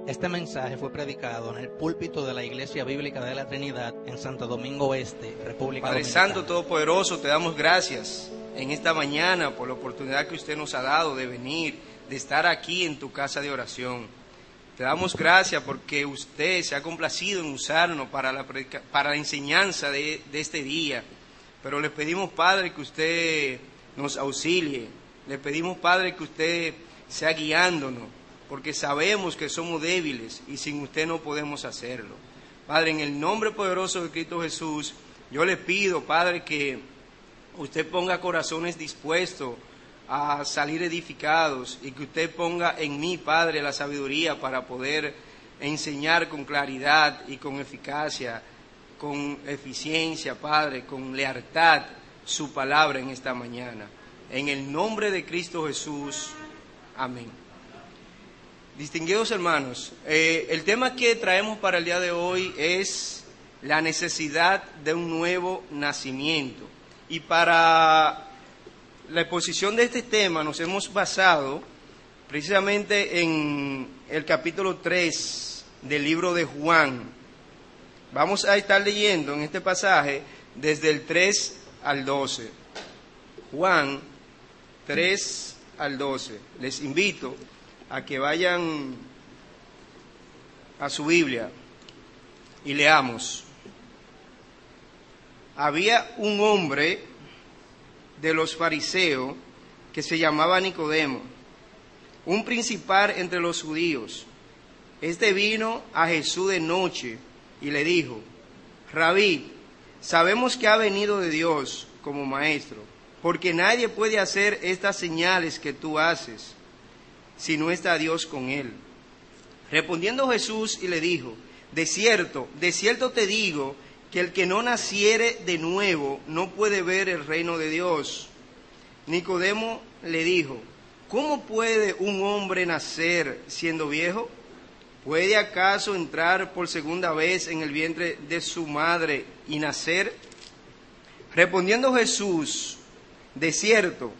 Este mensaje fue predicado en el púlpito de la Iglesia Bíblica de la Trinidad en Santo Domingo Este, República Padre Dominicana. Santo Todopoderoso, te damos gracias en esta mañana por la oportunidad que usted nos ha dado de venir, de estar aquí en tu casa de oración. Te damos gracias porque usted se ha complacido en usarnos para la enseñanza de este día. Pero le pedimos, Padre, que usted nos auxilie. Le pedimos, Padre, que usted sea guiándonos, porque sabemos que somos débiles y sin usted no podemos hacerlo. Padre, en el nombre poderoso de Cristo Jesús, yo le pido, Padre, que usted ponga corazones dispuestos a salir edificados y que usted ponga en mí, Padre, la sabiduría para poder enseñar con claridad y con eficacia, con eficiencia, Padre, con lealtad su palabra en esta mañana. En el nombre de Cristo Jesús, amén. Distinguidos hermanos, el tema que traemos para el día de hoy es la necesidad de un nuevo nacimiento. Y para la exposición de este tema nos hemos basado precisamente en el capítulo 3 del libro de Juan. Vamos a estar leyendo en este pasaje desde el 3 al 12. Juan 3 al 12. Les invito a que vayan a su Biblia y leamos. Había un hombre de los fariseos que se llamaba Nicodemo, un principal entre los judíos. Este vino a Jesús de noche y le dijo: Rabí, sabemos que ha venido de Dios como maestro, porque nadie puede hacer estas señales que tú haces si no está Dios con él. Respondiendo Jesús y le dijo: de cierto te digo, que el que no naciere de nuevo no puede ver el reino de Dios. Nicodemo le dijo: ¿cómo puede un hombre nacer siendo viejo? ¿Puede acaso entrar por segunda vez en el vientre de su madre y nacer? Respondiendo Jesús: de cierto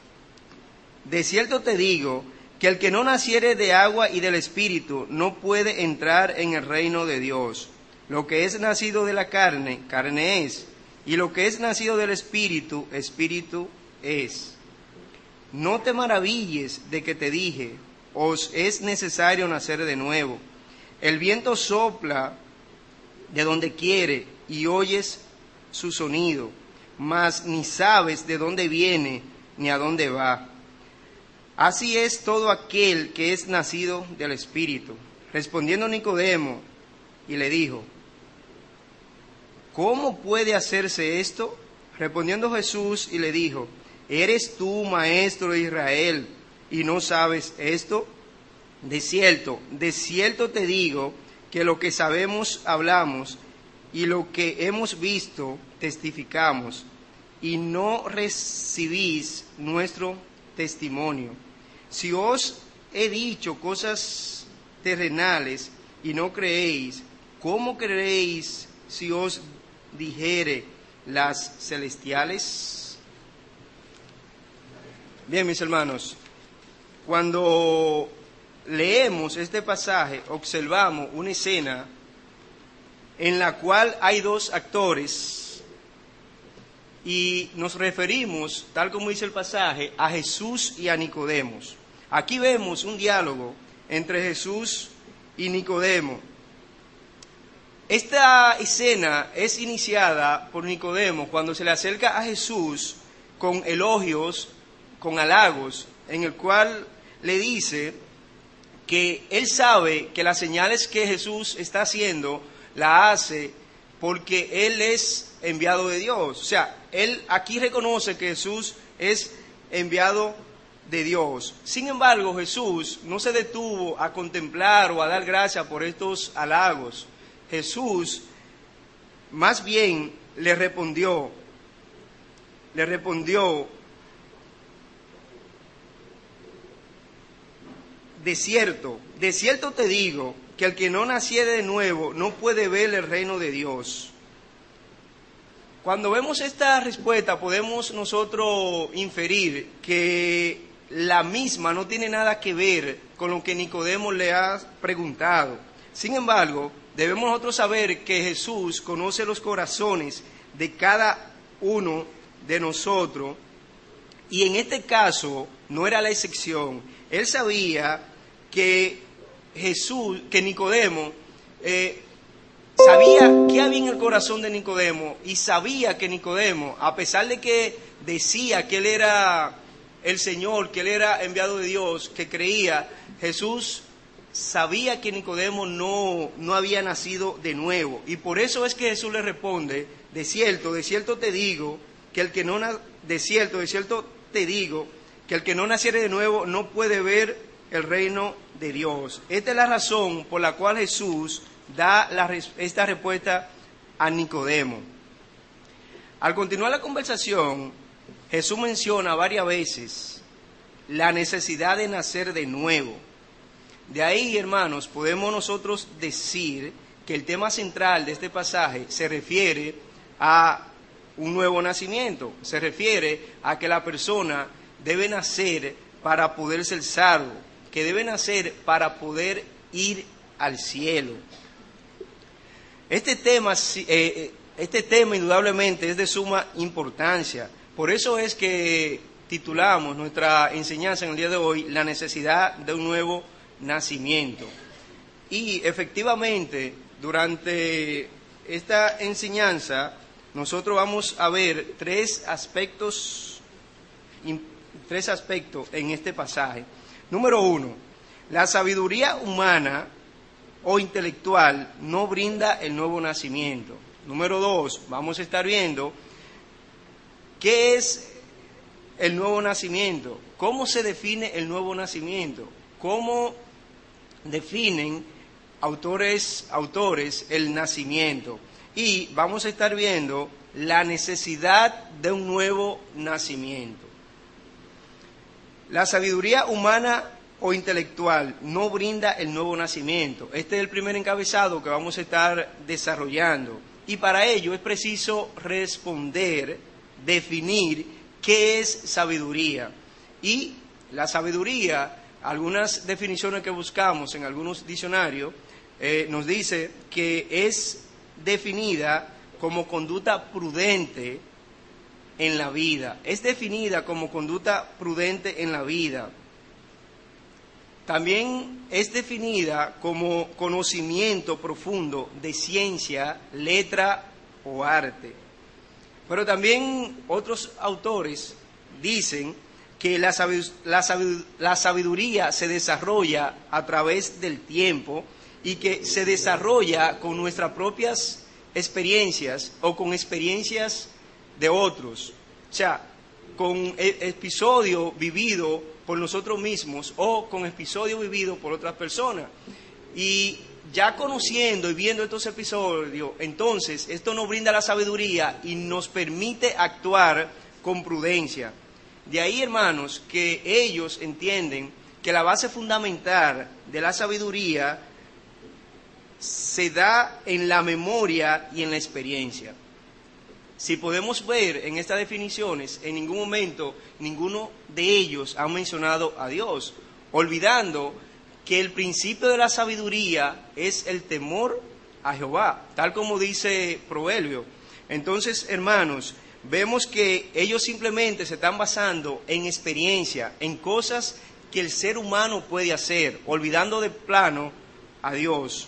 te digo, que el que no naciere de agua y del Espíritu no puede entrar en el reino de Dios. Lo que es nacido de la carne, carne es, y lo que es nacido del Espíritu, Espíritu es. No te maravilles de que te dije: os es necesario nacer de nuevo. El viento sopla de donde quiere y oyes su sonido, mas ni sabes de dónde viene ni a dónde va. Así es todo aquel que es nacido del Espíritu. Respondiendo Nicodemo y le dijo: ¿cómo puede hacerse esto? Respondiendo Jesús y le dijo: ¿eres tú maestro de Israel y no sabes esto? De cierto te digo, que lo que sabemos hablamos, y lo que hemos visto testificamos, y no recibís nuestro testimonio. Si os he dicho cosas terrenales y no creéis, ¿cómo creéis si os dijere las celestiales? Bien, mis hermanos, cuando leemos este pasaje, observamos una escena en la cual hay dos actores y nos referimos, tal como dice el pasaje, a Jesús y a Nicodemo. Aquí vemos un diálogo entre Jesús y Nicodemo. Esta escena es iniciada por Nicodemo cuando se le acerca a Jesús con elogios, con halagos, en el cual le dice que él sabe que las señales que Jesús está haciendo la hace porque él es enviado de Dios. O sea, él aquí reconoce que Jesús es enviado de Dios. Sin embargo, Jesús no se detuvo a contemplar o a dar gracias por estos halagos. Jesús más bien le respondió, de cierto te digo, que el que no naciere de nuevo no puede ver el reino de Dios. Cuando vemos esta respuesta podemos nosotros inferir que la misma no tiene nada que ver con lo que Nicodemo le ha preguntado. Sin embargo, debemos nosotros saber que Jesús conoce los corazones de cada uno de nosotros, y en este caso no era la excepción. Él sabía que Nicodemo sabía qué había en el corazón de Nicodemo, y sabía que Nicodemo, a pesar de que decía que él era el Señor, que él era enviado de Dios, que creía, Jesús sabía que Nicodemo no había nacido de nuevo. Y por eso es que Jesús le responde: de cierto te digo, que el que no naciere de nuevo no puede ver el reino de Dios. Esta es la razón por la cual Jesús da esta respuesta a Nicodemo. Al continuar la conversación, Jesús menciona varias veces la necesidad de nacer de nuevo. De ahí, hermanos, podemos nosotros decir que el tema central de este pasaje se refiere a un nuevo nacimiento. Se refiere a que la persona debe nacer para poder ser salvo, que debe nacer para poder ir al cielo. Este tema indudablemente es de suma importancia. Por eso es que titulamos nuestra enseñanza en el día de hoy: la necesidad de un nuevo nacimiento. Y efectivamente, durante esta enseñanza, nosotros vamos a ver tres aspectos en este pasaje. Número 1, la sabiduría humana o intelectual no brinda el nuevo nacimiento. Número 2, vamos a estar viendo qué es el nuevo nacimiento, cómo se define el nuevo nacimiento, cómo definen autores el nacimiento. Y vamos a estar viendo la necesidad de un nuevo nacimiento. La sabiduría humana o intelectual no brinda el nuevo nacimiento. Este es el primer encabezado que vamos a estar desarrollando. Y para ello es preciso definir qué es sabiduría. Y la sabiduría, algunas definiciones que buscamos en algunos diccionarios, nos dice que es definida como conducta prudente en la vida. Es definida como conducta prudente en la vida. También es definida como conocimiento profundo de ciencia, letra o arte. Pero también otros autores dicen que la sabiduría se desarrolla a través del tiempo y que se desarrolla con nuestras propias experiencias o con experiencias de otros. O sea, con episodio vivido por nosotros mismos o con episodio vivido por otras personas. Y ya conociendo y viendo estos episodios, entonces esto nos brinda la sabiduría y nos permite actuar con prudencia. De ahí, hermanos, que ellos entienden que la base fundamental de la sabiduría se da en la memoria y en la experiencia. Si podemos ver en estas definiciones, en ningún momento ninguno de ellos ha mencionado a Dios, olvidando que el principio de la sabiduría es el temor a Jehová, tal como dice Proverbio. Entonces, hermanos, vemos que ellos simplemente se están basando en experiencia, en cosas que el ser humano puede hacer, olvidando de plano a Dios.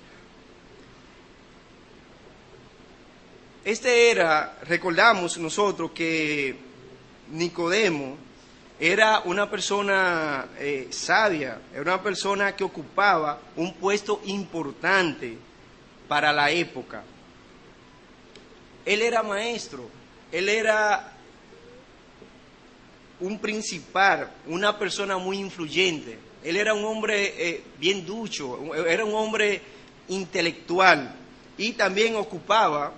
Recordamos nosotros que Nicodemo era una persona sabia, era una persona que ocupaba un puesto importante para la época. Él era maestro, él era un principal, una persona muy influyente, él era un hombre bien ducho, era un hombre intelectual y también ocupaba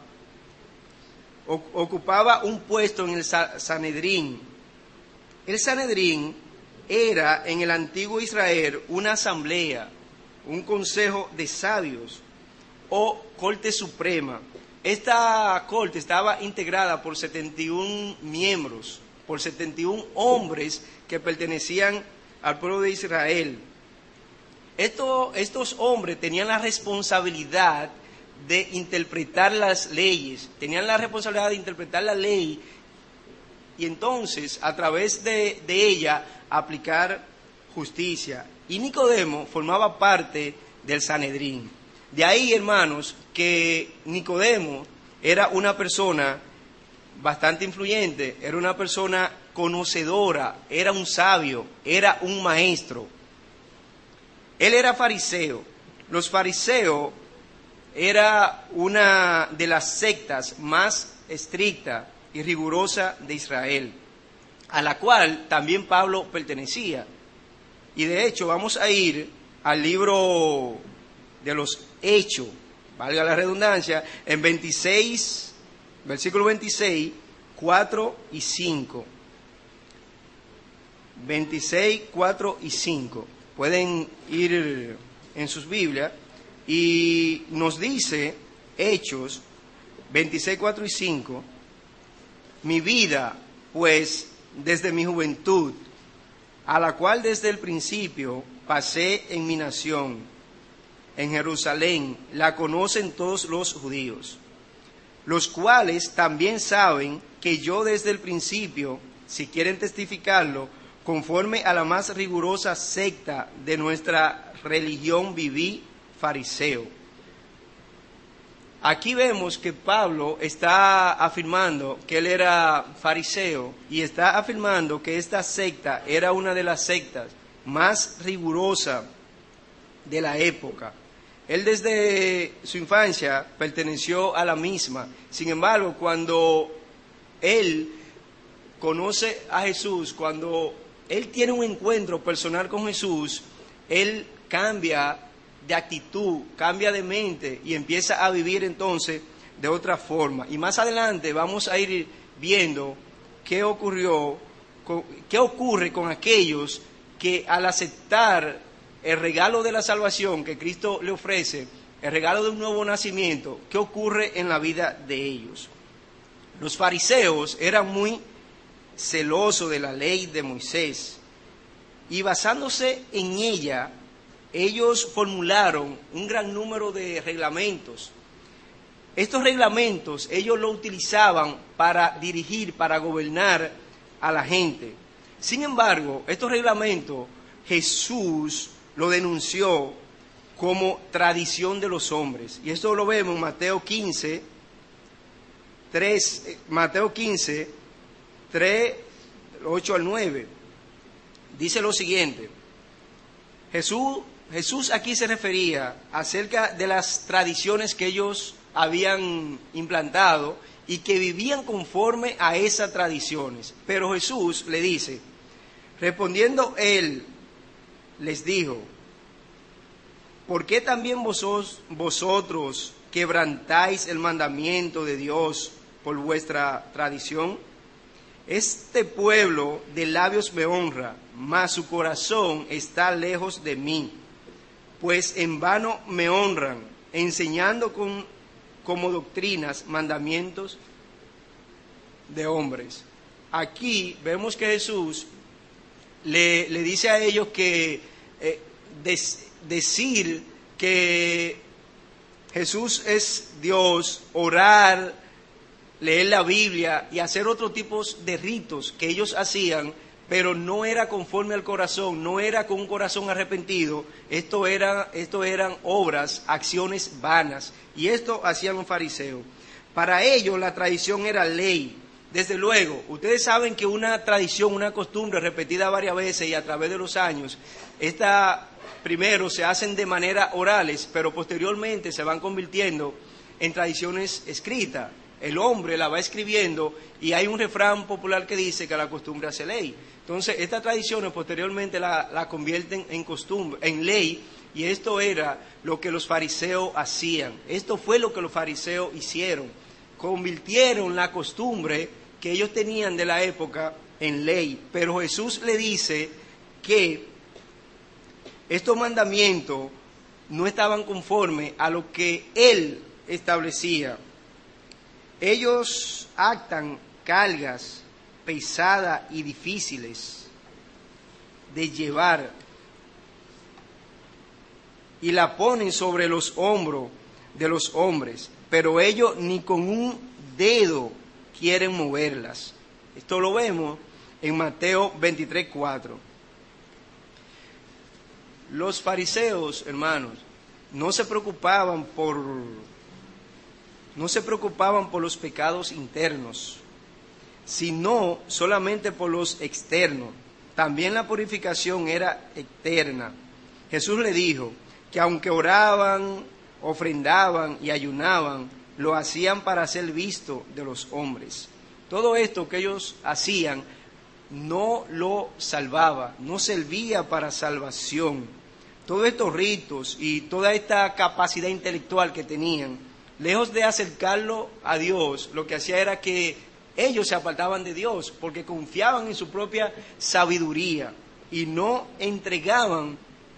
un puesto en el Sanedrín. El Sanedrín era en el antiguo Israel una asamblea, un consejo de sabios o corte suprema. Esta corte estaba integrada por 71 miembros por 71 hombres que pertenecían al pueblo de Israel. Estos hombres tenían la responsabilidad de interpretar las leyes, tenían la responsabilidad de interpretar la ley y entonces a través de ella aplicar justicia. Y Nicodemo formaba parte del Sanedrín. De ahí, hermanos, que Nicodemo era una persona bastante influyente, era una persona conocedora, era un sabio, era un maestro. Él era fariseo. Los fariseos era una de las sectas más estrictas y rigurosa de Israel, a la cual también Pablo pertenecía. Y de hecho vamos a ir al libro de los Hechos, valga la redundancia, en 26, versículo 26, 4 y 5. 26, 4 y 5. Pueden ir en sus Biblias y nos dice Hechos 26, 4 y 5. Mi vida, pues, desde mi juventud, a la cual desde el principio pasé en mi nación, en Jerusalén, la conocen todos los judíos, los cuales también saben que yo desde el principio, si quieren testificarlo, conforme a la más rigurosa secta de nuestra religión viví fariseo. Aquí vemos que Pablo está afirmando que él era fariseo y está afirmando que esta secta era una de las sectas más rigurosas de la época. Él desde su infancia perteneció a la misma. Sin embargo, cuando él conoce a Jesús, cuando él tiene un encuentro personal con Jesús, él cambia de actitud, cambia de mente y empieza a vivir entonces de otra forma. Y más adelante vamos a ir viendo qué ocurre con aquellos que al aceptar el regalo de la salvación que Cristo le ofrece, el regalo de un nuevo nacimiento, qué ocurre en la vida de ellos. Los fariseos eran muy celosos de la ley de Moisés y basándose en ella, ellos formularon un gran número de reglamentos. Estos reglamentos ellos lo utilizaban para dirigir, para gobernar a la gente. Sin embargo, estos reglamentos Jesús lo denunció como tradición de los hombres. Y esto lo vemos en Mateo 15, 3, 8 al 9. Dice lo siguiente. Jesús aquí se refería acerca de las tradiciones que ellos habían implantado y que vivían conforme a esas tradiciones. Pero Jesús le dice, respondiendo él, les dijo, ¿por qué también vosotros quebrantáis el mandamiento de Dios por vuestra tradición? Este pueblo de labios me honra, mas su corazón está lejos de mí. Pues en vano me honran, enseñando como doctrinas mandamientos de hombres. Aquí vemos que Jesús le dice a ellos que decir que Jesús es Dios, orar, leer la Biblia y hacer otros tipos de ritos que ellos hacían, pero no era conforme al corazón, no era con un corazón arrepentido. Esto eran obras, acciones vanas, y esto hacían los fariseos. Para ellos la tradición era ley. Desde luego, ustedes saben que una tradición, una costumbre repetida varias veces y a través de los años, esta primero se hacen de manera orales, pero posteriormente se van convirtiendo en tradiciones escritas. El hombre la va escribiendo y hay un refrán popular que dice que la costumbre hace ley. Entonces, estas tradiciones posteriormente la convierten en costumbre, en ley, y esto era lo que los fariseos hacían. Esto fue lo que los fariseos hicieron. Convirtieron la costumbre que ellos tenían de la época en ley. Pero Jesús le dice que estos mandamientos no estaban conformes a lo que Él establecía. Ellos actan cargas pesadas y difíciles de llevar y la ponen sobre los hombros de los hombres, pero ellos ni con un dedo quieren moverlas. Esto lo vemos en Mateo 23:4. Los fariseos, hermanos, no se preocupaban por los pecados internos, sino solamente por los externos. También la purificación era eterna. Jesús le dijo que aunque oraban, ofrendaban y ayunaban, lo hacían para ser visto de los hombres. Todo esto que ellos hacían no lo salvaba, no servía para salvación. Todos estos ritos y toda esta capacidad intelectual que tenían, lejos de acercarlo a Dios, lo que hacía era que ellos se apartaban de Dios porque confiaban en su propia sabiduría y no entregaban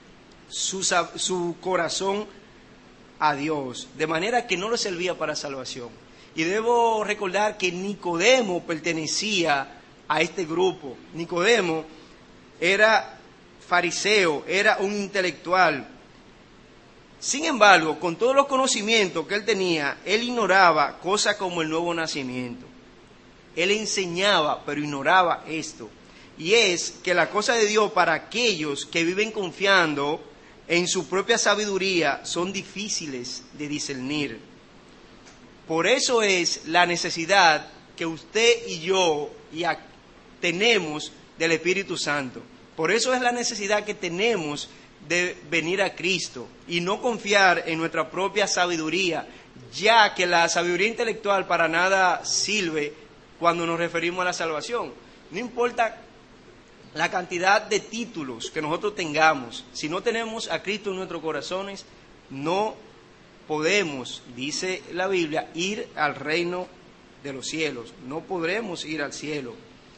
su corazón a Dios, de manera que no le servía para salvación. Y debo recordar que Nicodemo pertenecía a este grupo. Nicodemo era fariseo, era un intelectual. Sin embargo, con todos los conocimientos que él tenía, él ignoraba cosas como el nuevo nacimiento. Él enseñaba, pero ignoraba esto. Y es que la cosa de Dios para aquellos que viven confiando en su propia sabiduría son difíciles de discernir. Por eso es la necesidad que usted y yo tenemos del Espíritu Santo. Por eso es la necesidad que tenemos de venir a Cristo y no confiar en nuestra propia sabiduría, ya que la sabiduría intelectual para nada sirve cuando nos referimos a la salvación. No importa la cantidad de títulos que nosotros tengamos, si no tenemos a Cristo en nuestros corazones, no podemos, dice la Biblia, ir al reino de los cielos. No podremos ir al cielo.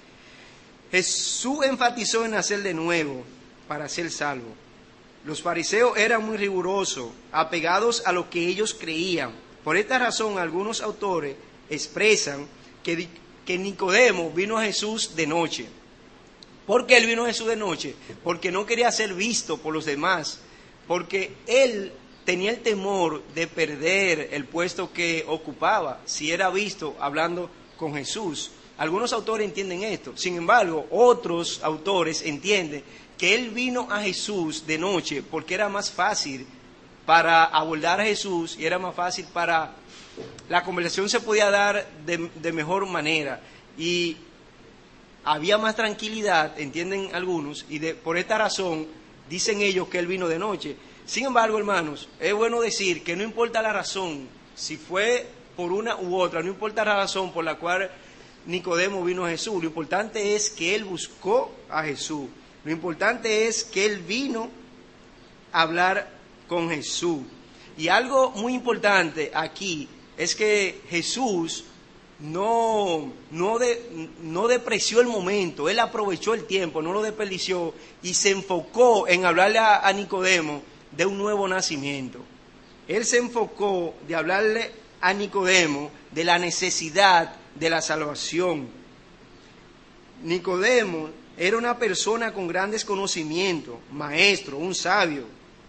Jesús enfatizó en nacer de nuevo para ser salvo. Los fariseos eran muy rigurosos, apegados a lo que ellos creían. Por esta razón, algunos autores expresan que Nicodemo vino a Jesús de noche. ¿Por qué él vino a Jesús de noche? Porque no quería ser visto por los demás, porque él tenía el temor de perder el puesto que ocupaba si era visto hablando con Jesús. Algunos autores entienden esto. Sin embargo, otros autores entienden que él vino a Jesús de noche porque era más fácil para abordar a Jesús y era más fácil para... La conversación se podía dar de mejor manera y había más tranquilidad, entienden algunos, y por esta razón dicen ellos que él vino de noche. Sin embargo, hermanos, es bueno decir que no importa la razón, si fue por una u otra, no importa la razón por la cual Nicodemo vino a Jesús, lo importante es que él buscó a Jesús, lo importante es que él vino a hablar con Jesús. Y algo muy importante aquí es que Jesús no depreció el momento, él aprovechó el tiempo, no lo desperdició y se enfocó en hablarle a Nicodemo de un nuevo nacimiento. Él se enfocó de hablarle a Nicodemo de la necesidad de la salvación. Nicodemo era una persona con grandes conocimientos, maestro, un sabio.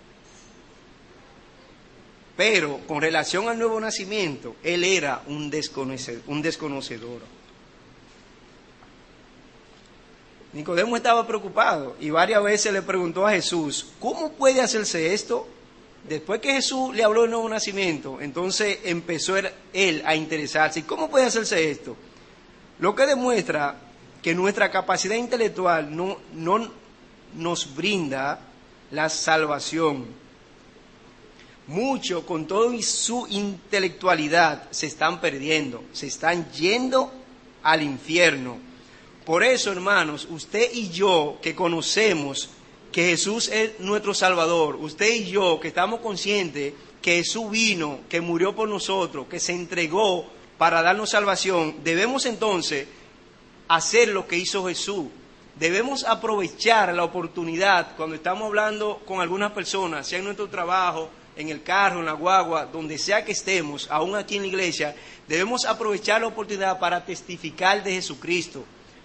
Pero con relación al nuevo nacimiento, él era un desconocedor. Nicodemo estaba preocupado y varias veces le preguntó a Jesús, ¿cómo puede hacerse esto? Después que Jesús le habló del nuevo nacimiento, entonces empezó él a interesarse. ¿Cómo puede hacerse esto? Lo que demuestra que nuestra capacidad intelectual no nos brinda la salvación. Muchos, con toda su intelectualidad, se están perdiendo, se están yendo al infierno. Por eso, hermanos, usted y yo que conocemos que Jesús es nuestro Salvador, usted y yo que estamos conscientes que Jesús vino, que murió por nosotros, que se entregó para darnos salvación, debemos entonces hacer lo que hizo Jesús. Debemos aprovechar la oportunidad cuando estamos hablando con algunas personas, sea en nuestro trabajo, en el carro, en la guagua, donde sea que estemos, aún aquí en la iglesia, debemos aprovechar la oportunidad para testificar de Jesucristo,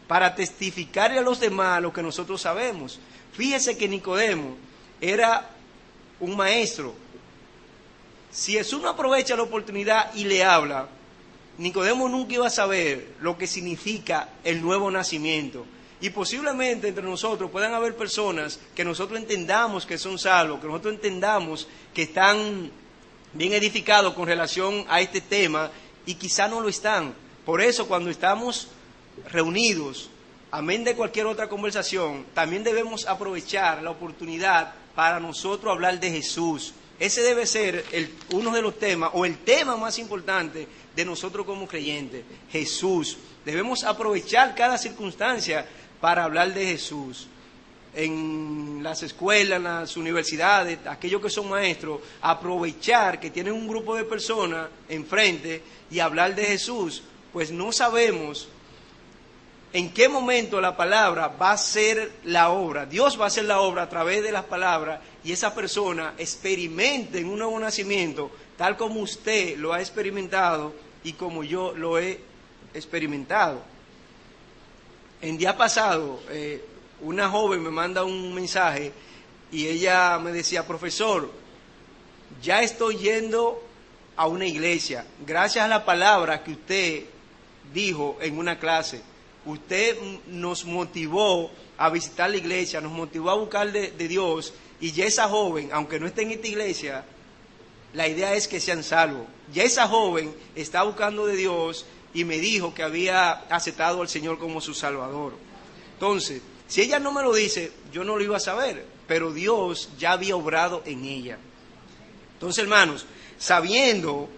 para testificarle a los demás lo que nosotros sabemos. Fíjese que Nicodemo era un maestro. Si Jesús no aprovecha la oportunidad y le habla, Nicodemo nunca iba a saber lo que significa el nuevo nacimiento. Y posiblemente entre nosotros puedan haber personas que nosotros entendamos que son salvos, que nosotros entendamos que están bien edificados con relación a este tema y quizá no lo están. Por eso cuando estamos reunidos, amén de cualquier otra conversación, también debemos aprovechar la oportunidad para nosotros hablar de Jesús. Ese debe ser uno de los temas, o el tema más importante de nosotros como creyentes, Jesús. Debemos aprovechar cada circunstancia para hablar de Jesús. En las escuelas, en las universidades, aquellos que son maestros, aprovechar que tienen un grupo de personas enfrente y hablar de Jesús, pues no sabemos en qué momento la palabra va a ser la obra. Dios va a hacer la obra a través de las palabras y esa persona experimente un nuevo nacimiento, tal como usted lo ha experimentado y como yo lo he experimentado. En día pasado, una joven me manda un mensaje y ella me decía: profesor, ya estoy yendo a una iglesia, gracias a la palabra que usted dijo en una clase. Usted nos motivó a visitar la iglesia, nos motivó a buscar de Dios, y ya esa joven, aunque no esté en esta iglesia, la idea es que sean salvos. Ya esa joven está buscando de Dios y me dijo que había aceptado al Señor como su Salvador. Entonces, si ella no me lo dice, yo no lo iba a saber, pero Dios ya había obrado en ella. Entonces, hermanos, sabiendo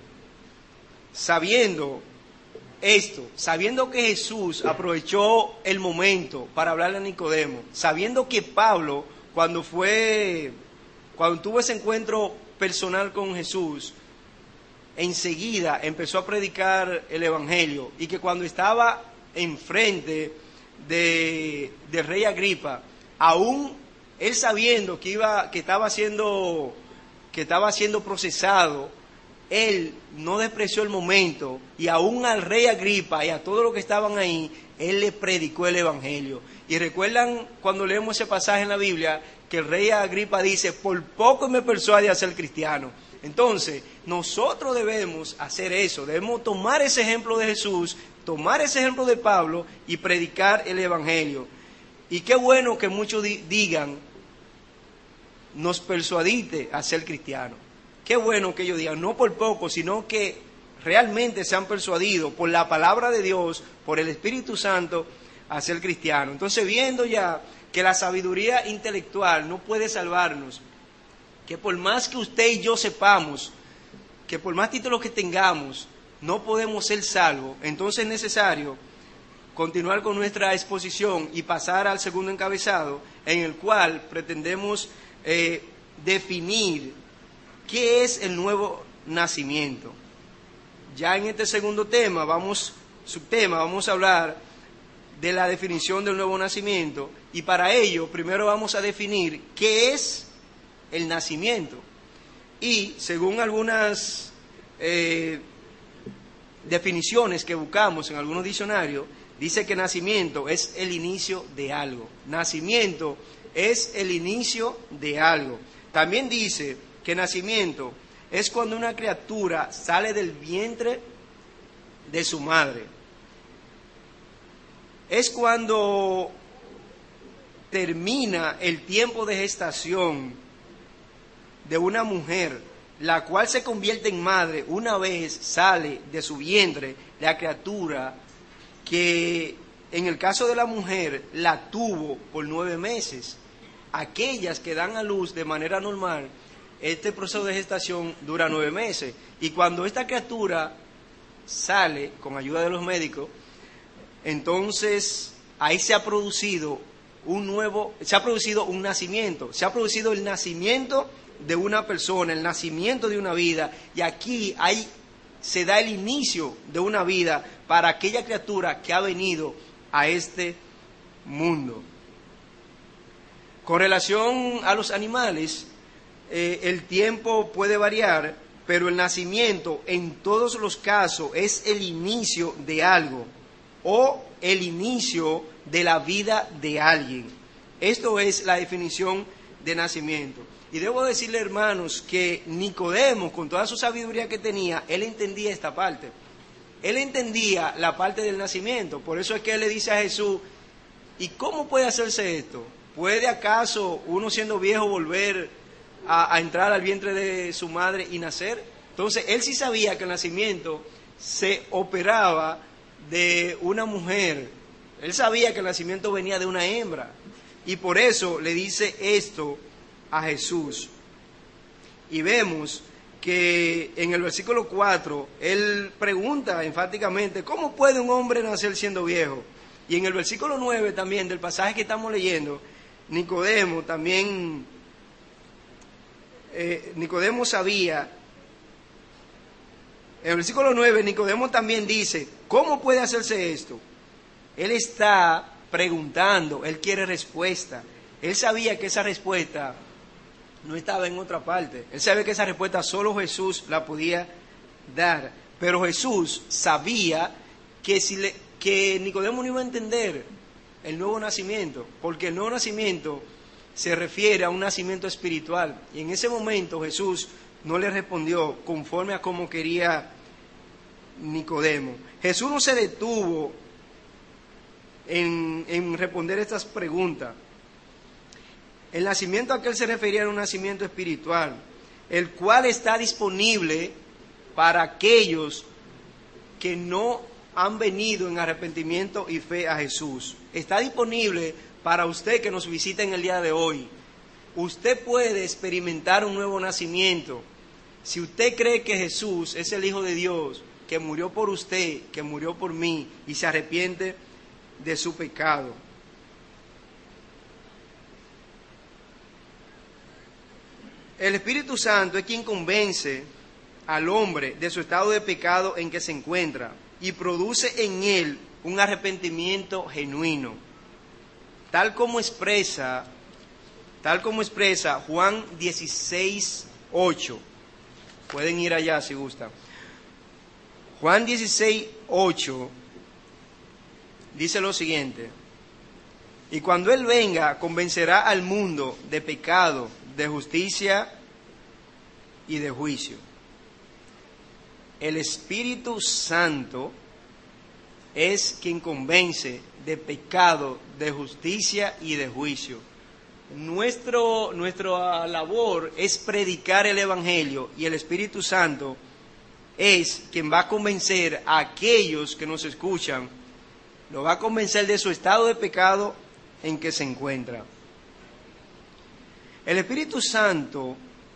esto, sabiendo que Jesús aprovechó el momento para hablarle a Nicodemo, sabiendo que Pablo, cuando tuvo ese encuentro personal con Jesús, enseguida empezó a predicar el Evangelio, y que cuando estaba enfrente de rey Agripa, aún él sabiendo que estaba siendo procesado, él no despreció el momento, y aún al rey Agripa y a todos los que estaban ahí, él le predicó el Evangelio. Y recuerdan cuando leemos ese pasaje en la Biblia, que el rey Agripa dice: por poco me persuade a ser cristiano. Entonces, nosotros debemos hacer eso, debemos tomar ese ejemplo de Jesús, tomar ese ejemplo de Pablo y predicar el Evangelio. Y qué bueno que muchos digan: nos persuadiste a ser cristianos. Qué bueno que ellos digan, no por poco, sino que realmente se han persuadido por la palabra de Dios, por el Espíritu Santo, a ser cristianos. Entonces, viendo ya que la sabiduría intelectual no puede salvarnos, que por más que usted y yo sepamos, que por más títulos que tengamos, no podemos ser salvos, entonces es necesario continuar con nuestra exposición y pasar al segundo encabezado, en el cual pretendemos definir qué es el nuevo nacimiento. Ya en este segundo subtema, vamos a hablar de la definición del nuevo nacimiento, y para ello primero vamos a definir qué es el nacimiento. Y según algunas definiciones que buscamos en algunos diccionarios, dice que nacimiento es el inicio de algo. Nacimiento es el inicio de algo. También dice que nacimiento es cuando una criatura sale del vientre de su madre. Es cuando termina el tiempo de gestación de una mujer, la cual se convierte en madre una vez sale de su vientre la criatura que, en el caso de la mujer, la tuvo por 9 meses. Aquellas que dan a luz de manera normal, este proceso de gestación dura 9 meses. Y cuando esta criatura sale, con ayuda de los médicos, entonces ahí se ha producido un nacimiento, se ha producido el nacimiento de una persona, el nacimiento de una vida, y aquí se da el inicio de una vida para aquella criatura que ha venido a este mundo. Con relación a los animales, el tiempo puede variar, pero el nacimiento en todos los casos es el inicio de algo. o el inicio de la vida de alguien. Esto es la definición de nacimiento. Y debo decirle, hermanos, que Nicodemo, con toda su sabiduría que tenía, él entendía esta parte. Él entendía la parte del nacimiento. Por eso es que él le dice a Jesús, ¿y cómo puede hacerse esto? ¿Puede acaso uno siendo viejo volver a entrar al vientre de su madre y nacer? Entonces, él sí sabía que el nacimiento se operaba de una mujer. Él sabía que el nacimiento venía de una hembra. Y por eso le dice esto a Jesús. Y vemos que en el versículo 4, él pregunta enfáticamente, ¿cómo puede un hombre nacer siendo viejo? Y en el versículo 9 también, del pasaje que estamos leyendo, Nicodemo sabía, en el versículo 9, Nicodemo también dice, ¿cómo puede hacerse esto? Él está preguntando, él quiere respuesta. Él sabía que esa respuesta no estaba en otra parte. Él sabía que esa respuesta solo Jesús la podía dar. Pero Jesús sabía que Nicodemo no iba a entender el nuevo nacimiento, porque el nuevo nacimiento se refiere a un nacimiento espiritual. Y en ese momento Jesús no le respondió conforme a como quería Nicodemo. Jesús no se detuvo en responder estas preguntas. El nacimiento a que él se refería era un nacimiento espiritual, el cual está disponible para aquellos que no han venido en arrepentimiento y fe a Jesús. Está disponible para usted que nos visita en el día de hoy. Usted puede experimentar un nuevo nacimiento si usted cree que Jesús es el Hijo de Dios, que murió por usted, que murió por mí, y se arrepiente de su pecado. El Espíritu Santo es quien convence al hombre de su estado de pecado en que se encuentra y produce en él un arrepentimiento genuino, tal como expresa Juan 16:8. Pueden ir allá si gustan. Juan 16:8 dice lo siguiente: y cuando Él venga, convencerá al mundo de pecado, de justicia y de juicio. El Espíritu Santo es quien convence de pecado, de justicia y de juicio. Nuestra labor es predicar el Evangelio, y el Espíritu Santo es quien va a convencer a aquellos que nos escuchan, lo va a convencer de su estado de pecado en que se encuentra. El Espíritu Santo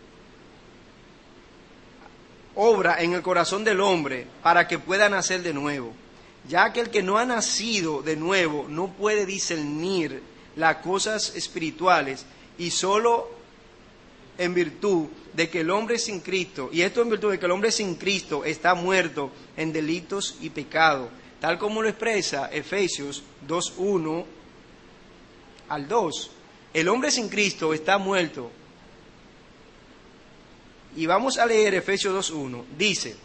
obra en el corazón del hombre para que pueda nacer de nuevo, ya que el que no ha nacido de nuevo no puede discernir las cosas espirituales, y solo en virtud de que el hombre sin Cristo, y esto en virtud de que el hombre sin Cristo está muerto en delitos y pecados, tal como lo expresa Efesios 2:1 al 2. El hombre sin Cristo está muerto. Y vamos a leer Efesios 2:1. Dice: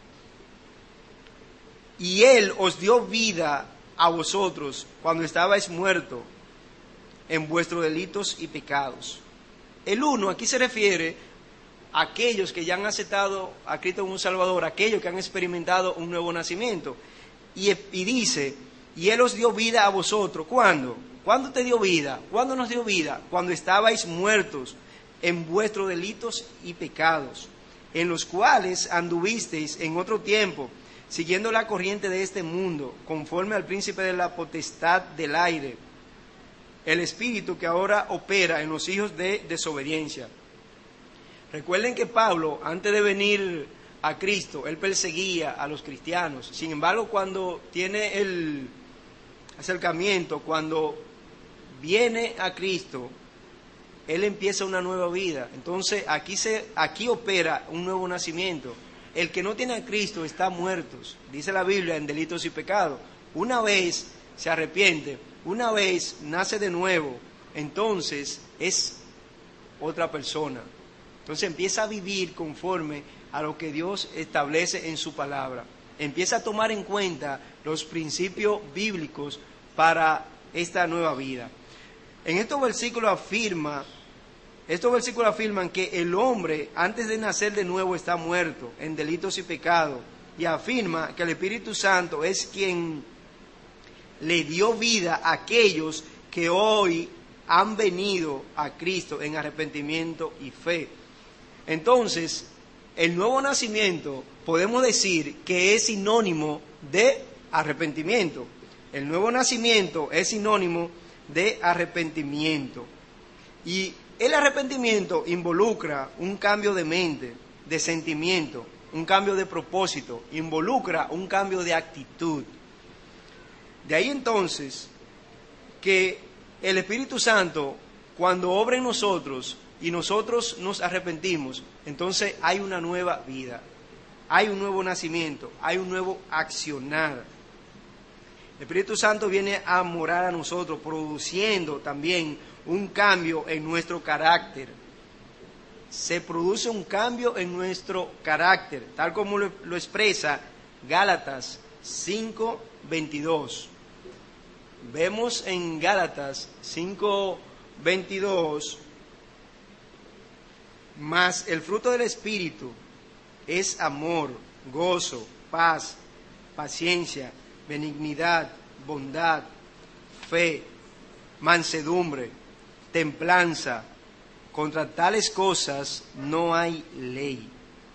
y Él os dio vida a vosotros cuando estabais muertos en vuestros delitos y pecados. El 1 aquí se refiere a aquellos que ya han aceptado a Cristo como un Salvador, aquellos que han experimentado un nuevo nacimiento. Y dice, y Él os dio vida a vosotros. ¿Cuándo? ¿Cuándo te dio vida? ¿Cuándo nos dio vida? Cuando estabais muertos en vuestros delitos y pecados, en los cuales anduvisteis en otro tiempo, siguiendo la corriente de este mundo, conforme al príncipe de la potestad del aire, el espíritu que ahora opera en los hijos de desobediencia. Recuerden que Pablo, antes de venir a Cristo, él perseguía a los cristianos. Sin embargo, cuando tiene el acercamiento, cuando viene a Cristo, él empieza una nueva vida. Entonces aquí opera un nuevo nacimiento. El que no tiene a Cristo está muerto, dice la Biblia, en delitos y pecados. Una vez se arrepiente, una vez nace de nuevo, entonces es otra persona. Entonces empieza a vivir conforme a lo que Dios establece en su palabra. empieza a tomar en cuenta los principios bíblicos para esta nueva vida. En estos versículos afirman que el hombre antes de nacer de nuevo está muerto en delitos y pecados, y afirma que el Espíritu Santo es quien le dio vida a aquellos que hoy han venido a Cristo en arrepentimiento y fe. Entonces, el nuevo nacimiento podemos decir que es sinónimo de arrepentimiento. El nuevo nacimiento es sinónimo de arrepentimiento. Y el arrepentimiento involucra un cambio de mente, de sentimiento, un cambio de propósito, involucra un cambio de actitud. De ahí entonces que el Espíritu Santo, cuando obra en nosotros y nosotros nos arrepentimos, entonces hay una nueva vida, hay un nuevo nacimiento, hay un nuevo accionar. El Espíritu Santo viene a morar a nosotros, produciendo también un cambio en nuestro carácter. Se produce un cambio en nuestro carácter, tal como lo expresa Gálatas 5:22. Vemos en Gálatas 5:22, mas el fruto del Espíritu es amor, gozo, paz, paciencia, benignidad, bondad, fe, mansedumbre, templanza. Contra tales cosas no hay ley.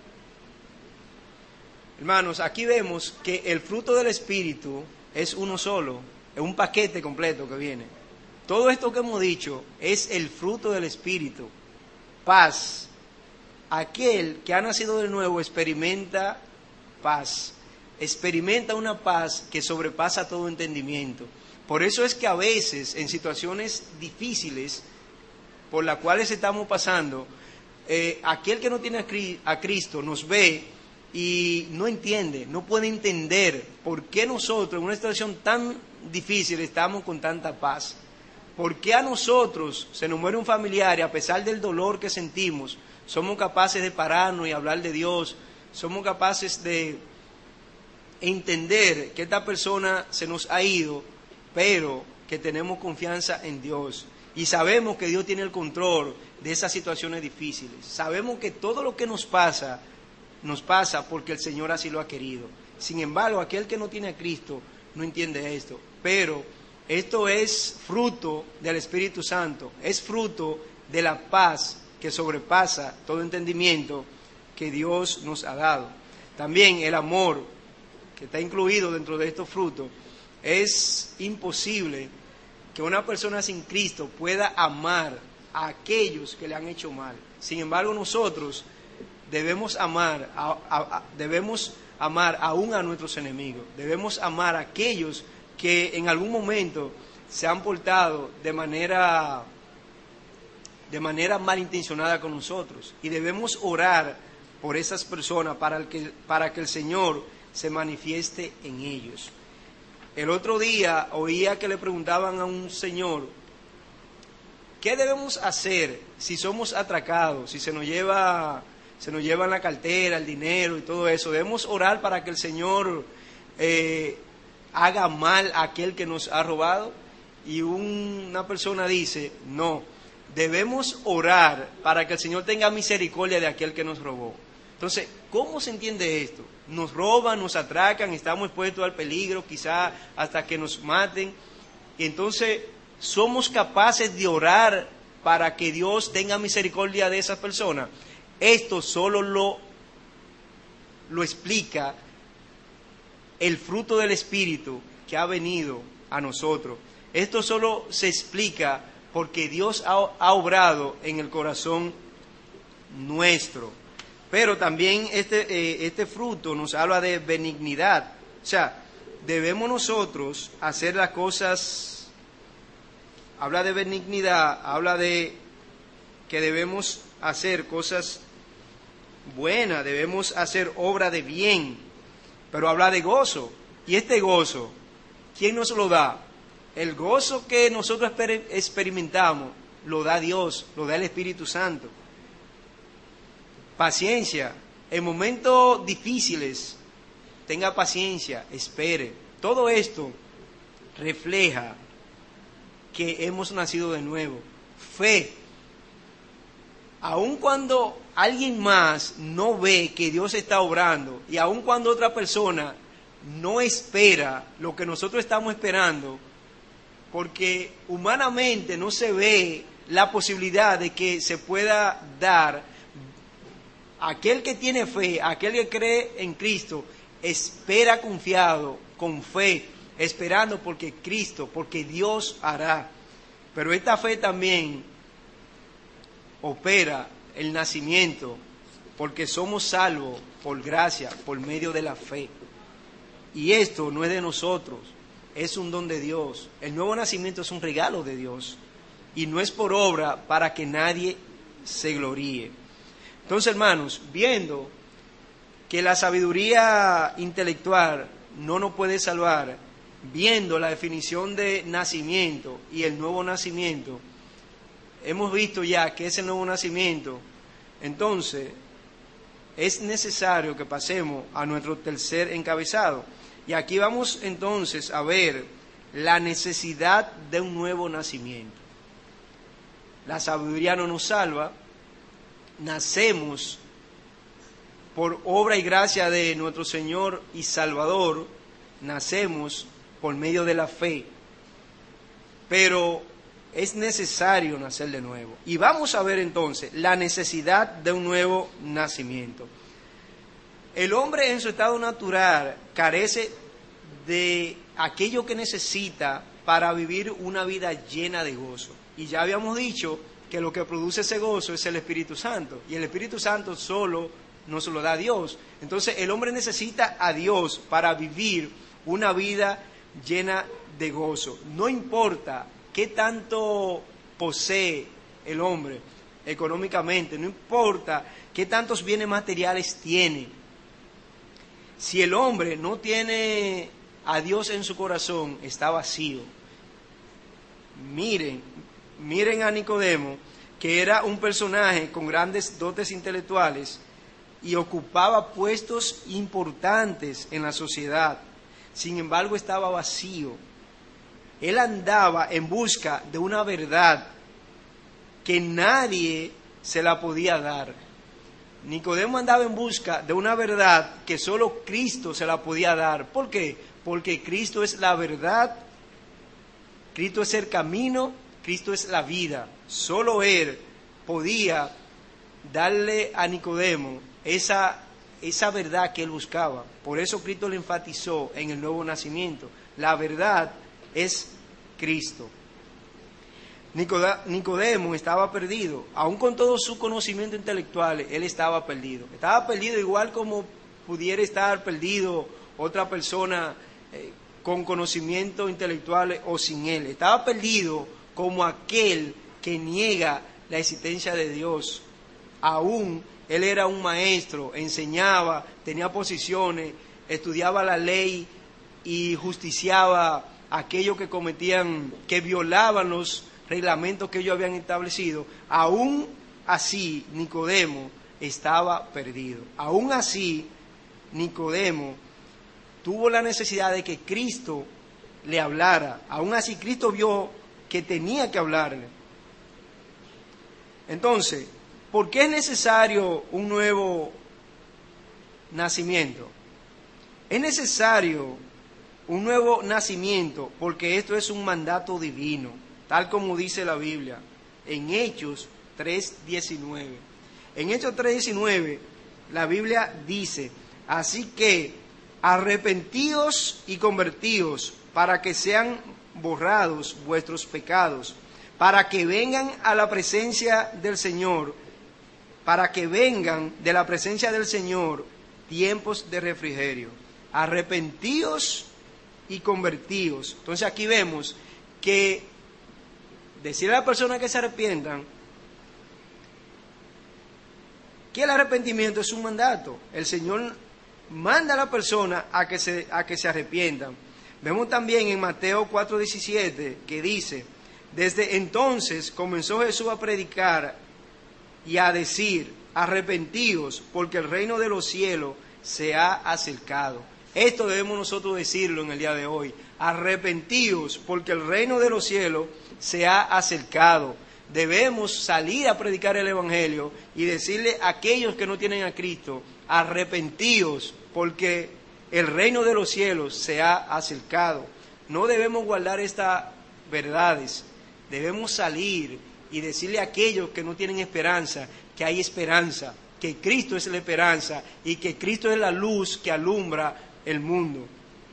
Hermanos, aquí vemos que el fruto del Espíritu es uno solo, es un paquete completo que viene. Todo esto que hemos dicho es el fruto del Espíritu. Paz. Aquel que ha nacido de nuevo experimenta paz. Experimenta una paz que sobrepasa todo entendimiento. Por eso es que a veces, en situaciones difíciles por las cuales estamos pasando, aquel que no tiene a Cristo nos ve y no entiende, no puede entender por qué nosotros en una situación tan difícil estamos con tanta paz. ¿Por qué a nosotros se nos muere un familiar y a pesar del dolor que sentimos, somos capaces de pararnos y hablar de Dios? Somos capaces de entender que esta persona se nos ha ido, pero que tenemos confianza en Dios. Y sabemos que Dios tiene el control de esas situaciones difíciles. Sabemos que todo lo que nos pasa porque el Señor así lo ha querido. Sin embargo, aquel que no tiene a Cristo no entiende esto. Pero esto es fruto del Espíritu Santo, es fruto de la paz que sobrepasa todo entendimiento que Dios nos ha dado. También el amor que está incluido dentro de estos frutos. Es imposible que una persona sin Cristo pueda amar a aquellos que le han hecho mal. Sin embargo, nosotros debemos amar aún a nuestros enemigos. Debemos amar a aquellos que en algún momento se han portado de manera malintencionada con nosotros. Y debemos orar por esas personas para que el Señor se manifieste en ellos. El otro día oía que le preguntaban a un señor, ¿qué debemos hacer si somos atracados, si se nos llevan la cartera, el dinero y todo eso? ¿Debemos orar para que el Señor haga mal a aquel que nos ha robado? Y una persona dice, no, debemos orar para que el Señor tenga misericordia de aquel que nos robó. Entonces, ¿cómo se entiende esto? Nos roban, nos atracan, estamos expuestos al peligro, quizá hasta que nos maten. Y entonces, ¿somos capaces de orar para que Dios tenga misericordia de esas personas? Esto solo lo explica el fruto del Espíritu que ha venido a nosotros. Esto solo se explica porque Dios ha obrado en el corazón nuestro. Pero también este fruto nos habla de benignidad. O sea, debemos nosotros hacer las cosas, habla de benignidad, habla de que debemos hacer cosas buenas, debemos hacer obra de bien, pero habla de gozo. Y este gozo, ¿quién nos lo da? El gozo que nosotros experimentamos lo da Dios, lo da el Espíritu Santo. Paciencia. En momentos difíciles tenga paciencia, espere. Todo esto refleja que hemos nacido de nuevo. Fe. Aun cuando alguien más no ve que Dios está obrando, y aun cuando otra persona no espera lo que nosotros estamos esperando, porque humanamente no se ve la posibilidad de que se pueda dar, aquel que tiene fe, aquel que cree en Cristo, espera confiado, con fe, esperando porque Dios hará. Pero esta fe también opera el nacimiento, porque somos salvos por gracia, por medio de la fe. Y esto no es de nosotros, es un don de Dios. El nuevo nacimiento es un regalo de Dios y no es por obra para que nadie se gloríe. Entonces, hermanos, viendo que la sabiduría intelectual no nos puede salvar, viendo la definición de nacimiento y el nuevo nacimiento, hemos visto ya que es el nuevo nacimiento. Entonces, es necesario que pasemos a nuestro tercer encabezado. Y aquí vamos entonces a ver la necesidad de un nuevo nacimiento. La sabiduría no nos salva, nacemos por obra y gracia de nuestro Señor y Salvador, nacemos por medio de la fe, pero es necesario nacer de nuevo. Y vamos a ver entonces la necesidad de un nuevo nacimiento. El hombre en su estado natural carece de aquello que necesita para vivir una vida llena de gozo. Y ya habíamos dicho que lo que produce ese gozo es el Espíritu Santo. Y el Espíritu Santo solo nos lo da Dios. Entonces el hombre necesita a Dios para vivir una vida llena de gozo. No importa qué tanto posee el hombre económicamente, no importa qué tantos bienes materiales tiene. Si el hombre no tiene a Dios en su corazón, está vacío. Miren a Nicodemo, que era un personaje con grandes dotes intelectuales y ocupaba puestos importantes en la sociedad. Sin embargo, estaba vacío. Él andaba en busca de una verdad que nadie se la podía dar. Nicodemo andaba en busca de una verdad que solo Cristo se la podía dar. ¿Por qué? Porque Cristo es la verdad, Cristo es el camino, Cristo es la vida. Solo Él podía darle a Nicodemo esa verdad que él buscaba. Por eso Cristo le enfatizó en el nuevo nacimiento. La verdad es Cristo. Nicodemo estaba perdido, aun con todo su conocimiento intelectual, él estaba perdido. Estaba perdido igual como pudiera estar perdido otra persona con conocimiento intelectual o sin él. Estaba perdido como aquel que niega la existencia de Dios. Aún él era un maestro, enseñaba, tenía posiciones, estudiaba la ley y justiciaba a aquellos que cometían, que violaban los reglamentos que ellos habían establecido. Aún así, Nicodemo estaba perdido. Aún así, Nicodemo tuvo la necesidad de que Cristo le hablara. Aún así, Cristo vio que tenía que hablarle. Entonces, ¿por qué es necesario un nuevo nacimiento? Es necesario un nuevo nacimiento porque esto es un mandato divino, tal como dice la Biblia en Hechos 3:19. En Hechos 3:19 la Biblia dice: así que arrepentíos y convertíos para que sean borrados vuestros pecados, para que vengan a la presencia del Señor, para que vengan de la presencia del Señor tiempos de refrigerio. Arrepentíos y convertíos. Entonces aquí vemos que decirle a la persona que se arrepientan, que el arrepentimiento es un mandato. El Señor manda a la persona a que se arrepientan. Vemos también en Mateo 4:17 que dice: desde entonces comenzó Jesús a predicar y a decir: arrepentíos, porque el reino de los cielos se ha acercado. Esto debemos nosotros decirlo en el día de hoy. Arrepentíos, porque el reino de los cielos se ha acercado. Debemos salir a predicar el Evangelio y decirle a aquellos que no tienen a Cristo, arrepentíos, porque el reino de los cielos se ha acercado. No debemos guardar estas verdades. Debemos salir y decirle a aquellos que no tienen esperanza que hay esperanza, que Cristo es la esperanza y que Cristo es la luz que alumbra el mundo.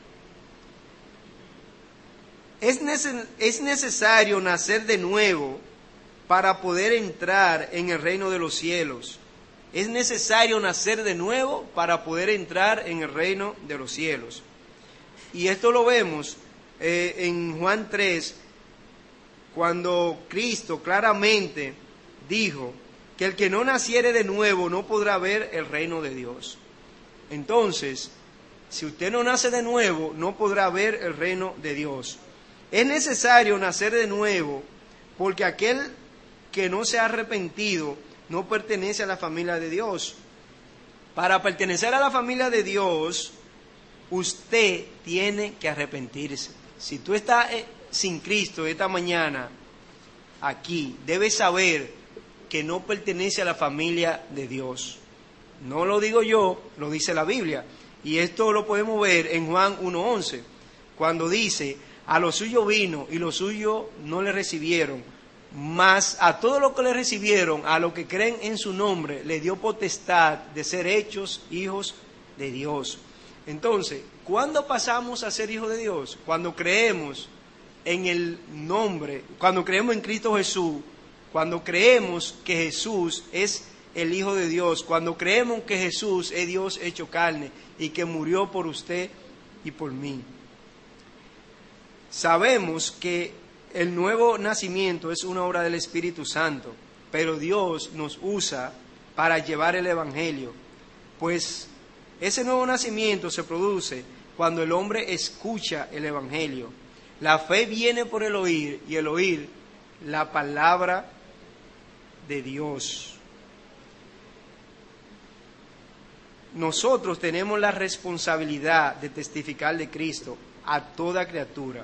Es necesario nacer de nuevo para poder entrar en el reino de los cielos. Es necesario nacer de nuevo para poder entrar en el reino de los cielos. Y esto lo vemos en Juan 3, cuando Cristo claramente dijo que el que no naciere de nuevo no podrá ver el reino de Dios. Entonces, si usted no nace de nuevo, no podrá ver el reino de Dios. Es necesario nacer de nuevo, porque aquel que no se ha arrepentido no pertenece a la familia de Dios. Para pertenecer a la familia de Dios, usted tiene que arrepentirse. Si tú estás sin Cristo esta mañana aquí, debes saber que no pertenece a la familia de Dios. No lo digo yo, lo dice la Biblia. Y esto lo podemos ver en Juan 1:11, cuando dice: a los suyos vino y los suyos no le recibieron, mas a todos los que le recibieron, a los que creen en su nombre, le dio potestad de ser hechos hijos de Dios. Entonces, ¿cuándo pasamos a ser hijos de Dios? Cuando creemos en el nombre, cuando creemos en Cristo Jesús, cuando creemos que Jesús es el Hijo de Dios, cuando creemos que Jesús es Dios hecho carne y que murió por usted y por mí. Sabemos que el nuevo nacimiento es una obra del Espíritu Santo, pero Dios nos usa para llevar el Evangelio, pues ese nuevo nacimiento se produce cuando el hombre escucha el Evangelio. La fe viene por el oír y el oír la palabra de Dios. Nosotros tenemos la responsabilidad de testificar de Cristo a toda criatura.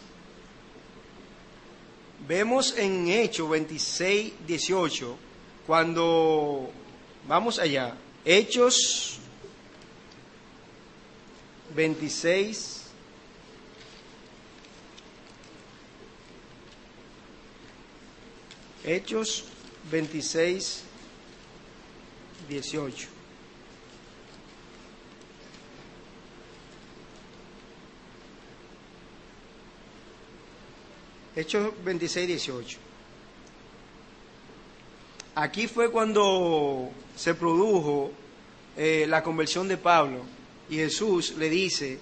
Vemos en Hechos 26:18, cuando vamos allá, Hechos 26, Hechos 26:18. Hechos 26:18. Aquí fue cuando se produjo la conversión de Pablo, y Jesús le dice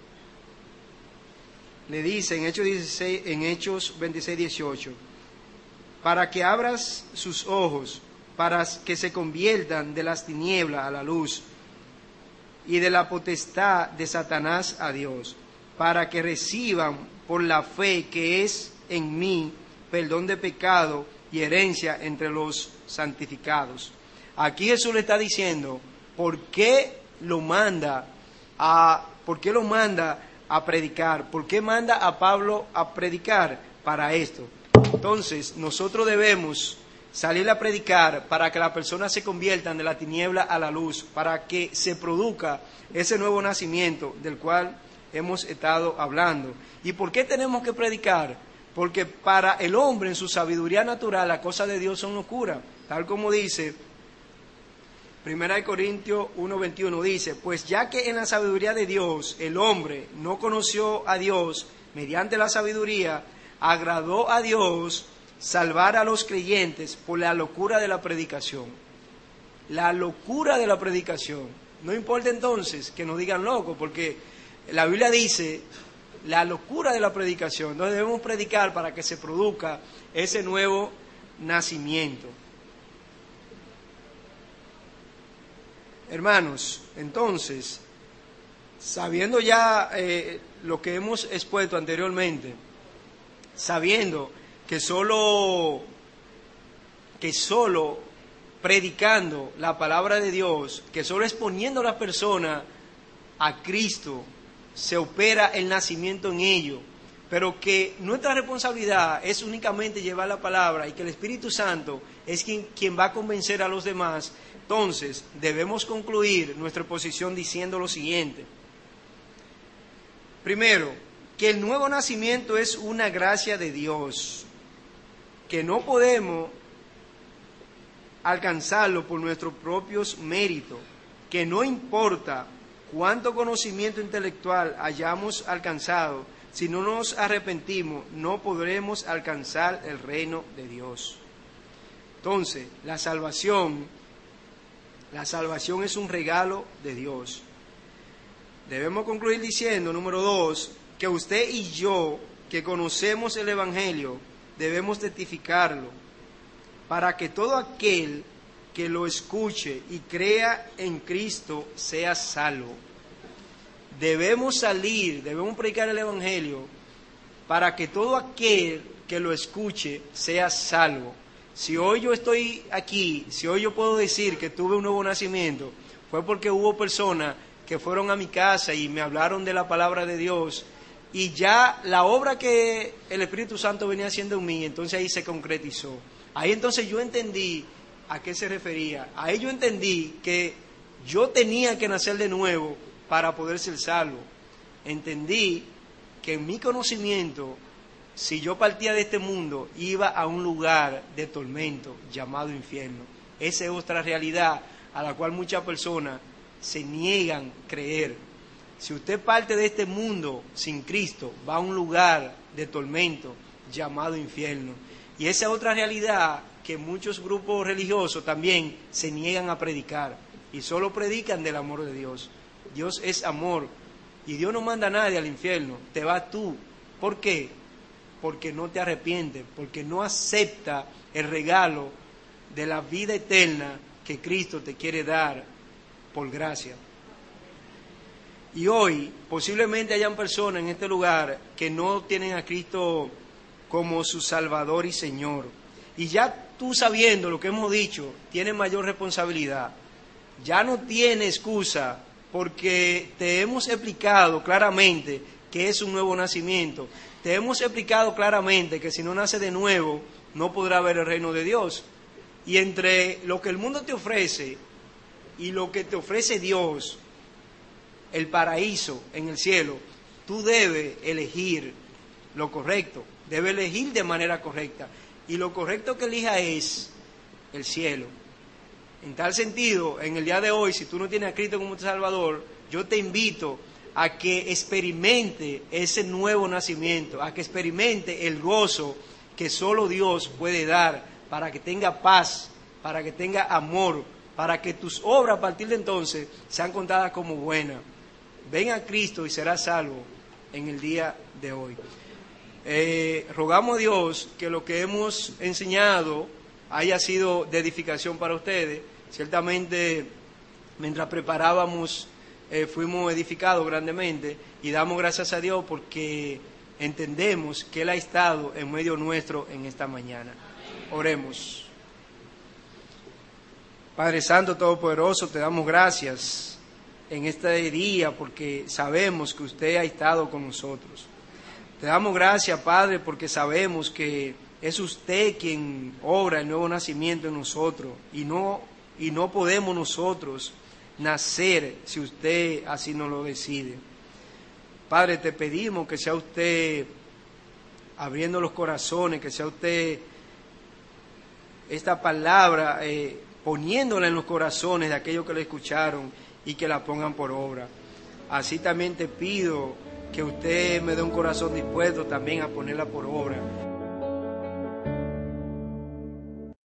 en Hechos 26:18, para que abras sus ojos, para que se conviertan de las tinieblas a la luz y de la potestad de Satanás a Dios, para que reciban por la fe que es en mí perdón de pecado y herencia entre los santificados. Aquí Jesús le está diciendo por qué lo manda a predicar, por qué manda a Pablo a predicar para esto. Entonces nosotros debemos salir a predicar para que las personas se conviertan de la tiniebla a la luz, para que se produzca ese nuevo nacimiento del cual hemos estado hablando. ¿Y por qué tenemos que predicar? Porque para el hombre en su sabiduría natural las cosas de Dios son locura, tal como dice 1 Corintios 1:21, dice: pues ya que en la sabiduría de Dios el hombre no conoció a Dios mediante la sabiduría, agradó a Dios salvar a los creyentes por la locura de la predicación. La locura de la predicación. No importa entonces que nos digan locos, porque la Biblia dice la locura de la predicación. Entonces debemos predicar para que se produzca ese nuevo nacimiento. Hermanos, entonces, sabiendo ya lo que hemos expuesto anteriormente, sabiendo que solo predicando la palabra de Dios, que solo exponiendo a las personas a Cristo, se opera el nacimiento en ellos, pero que nuestra responsabilidad es únicamente llevar la palabra y que el Espíritu Santo es quien va a convencer a los demás. Entonces, debemos concluir nuestra exposición diciendo lo siguiente. Primero, que el nuevo nacimiento es una gracia de Dios, que no podemos alcanzarlo por nuestros propios méritos, que no importa cuánto conocimiento intelectual hayamos alcanzado, si no nos arrepentimos, no podremos alcanzar el reino de Dios. Entonces, la salvación es un regalo de Dios. Debemos concluir diciendo, número 2, que usted y yo, que conocemos el Evangelio, debemos testificarlo, para que todo aquel que lo escuche y crea en Cristo sea salvo. Debemos predicar el Evangelio, para que todo aquel que lo escuche sea salvo. Si hoy yo estoy aquí, si hoy yo puedo decir que tuve un nuevo nacimiento, fue porque hubo personas que fueron a mi casa y me hablaron de la palabra de Dios, y ya la obra que el Espíritu Santo venía haciendo en mí, entonces ahí se concretizó. Ahí entonces yo entendí a qué se refería. Ahí yo entendí que yo tenía que nacer de nuevo para poder ser salvo. Entendí que en mi conocimiento, si yo partía de este mundo, iba a un lugar de tormento llamado infierno. Esa es otra realidad a la cual muchas personas se niegan a creer. Si usted parte de este mundo sin Cristo, va a un lugar de tormento llamado infierno. Y esa es otra realidad que muchos grupos religiosos también se niegan a predicar y solo predican del amor de Dios. Dios es amor y Dios no manda a nadie al infierno, te vas tú. ¿Por qué? Porque no te arrepientes, porque no acepta el regalo de la vida eterna que Cristo te quiere dar por gracia. Y hoy posiblemente hayan personas en este lugar que no tienen a Cristo como su Salvador y Señor. Y ya tú, sabiendo lo que hemos dicho, tienes mayor responsabilidad. Ya no tienes excusa, porque te hemos explicado claramente que es un nuevo nacimiento. Te hemos explicado claramente que si no naces de nuevo, no podrás ver el reino de Dios. Y entre lo que el mundo te ofrece y lo que te ofrece Dios, el paraíso en el cielo, tú debes elegir lo correcto, debes elegir de manera correcta. Y lo correcto que elija es el cielo. En tal sentido, en el día de hoy, si tú no tienes a Cristo como tu Salvador, yo te invito a que experimente ese nuevo nacimiento, a que experimente el gozo que solo Dios puede dar, para que tenga paz, para que tenga amor, para que tus obras a partir de entonces sean contadas como buenas. Ven a Cristo y serás salvo en el día de hoy. Rogamos a Dios que lo que hemos enseñado haya sido de edificación para ustedes. Ciertamente, mientras preparábamos, fuimos edificados grandemente y damos gracias a Dios porque entendemos que Él ha estado en medio nuestro en esta mañana. Oremos. Padre Santo Todopoderoso, te damos gracias en este día porque sabemos que usted ha estado con nosotros. Te damos gracias, Padre, porque sabemos que es usted quien obra el nuevo nacimiento en nosotros y no podemos nosotros nacer si usted así nos lo decide. Padre, te pedimos que sea usted abriendo los corazones, que sea usted esta palabra poniéndola en los corazones de aquellos que la escucharon y que la pongan por obra. Así también te pido que usted me dé un corazón dispuesto también a ponerla por obra.